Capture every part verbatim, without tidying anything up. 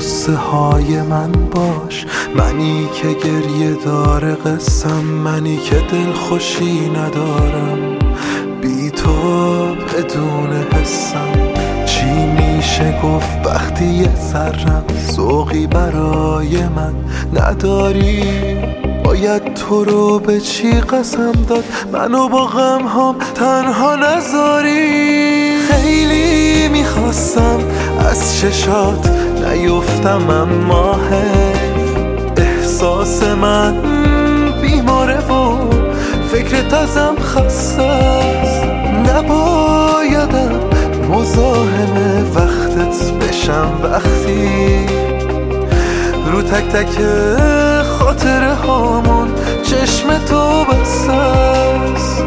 قصه های من باش، منی که گریه داره قسم، منی که دل خوشی ندارم بی تو بدون حسم. چی میشه گفت وقتی یه ذرم ذوقی برای من نداری؟ باید تو رو به چی قسم داد منو با غم هم تنها نذاری؟ خیلی میخواستم از چشات نیفتم اما حیف، احساس من بیماره و فکرت ازم خسته است. نبایدم مزاحم وقتت بشم وقتی رو تک تک خاطره هامون چشم تو بسته است.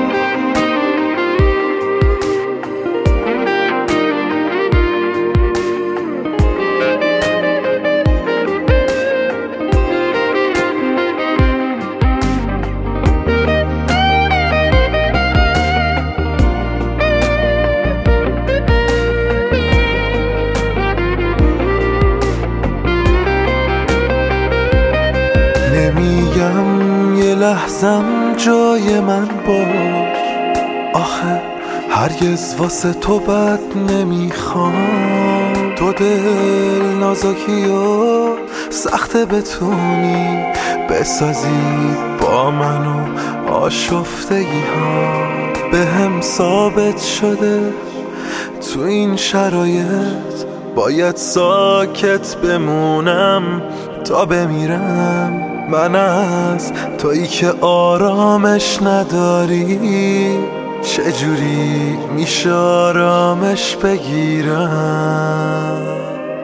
نمیگم یه لحظم جای من باش، آخه هرگز واسه تو بد نمیخوام. تو دل نازکی و سخته بتونی بسازی با من و آشفتگی ها. به هم ثابت شده تو این شرایط باید ساکت بمونم تا بمیرم. من از تویی که آرامش نداری چجوری میشه آرامش بگیرم؟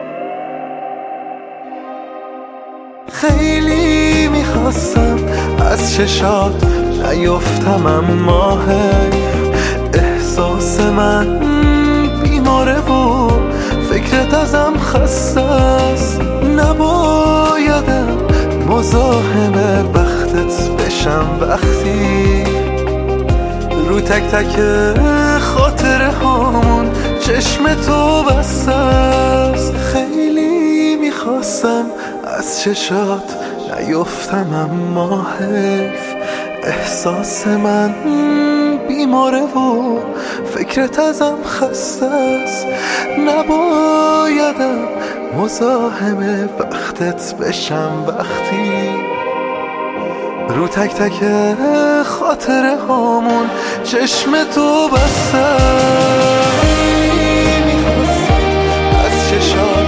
خیلی میخواستم از چشات نیفتم اما حیف، احساس من بیماره و فکرت ازم خسته است. نبایدم مزاحم وقتت بشم وقتی رو تک تک خاطره هامون چشم تو بسته است. خیلی میخواستم از چشات نیفتم اما حیف، احساس من بیماره و فکرت ازم خسته است. نبایدم مزاحم وقتت بشم وقتی رو تک تک خاطره هامون چشم تو بسته. میخواستم از چشات